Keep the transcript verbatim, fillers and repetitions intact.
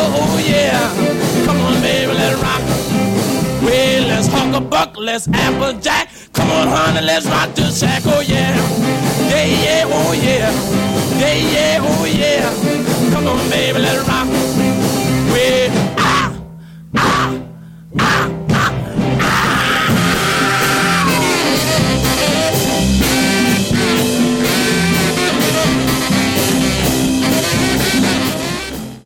oh yeah. Come on, baby, let's rock. Well, let's hawk a buck, let's applejack. Come on, honey, let's rock the shack, oh yeah. Yeah, yeah, oh yeah. Yeah, yeah, oh yeah. Come on, baby, let's rock. Well, ah, ah, ah, ah, ah.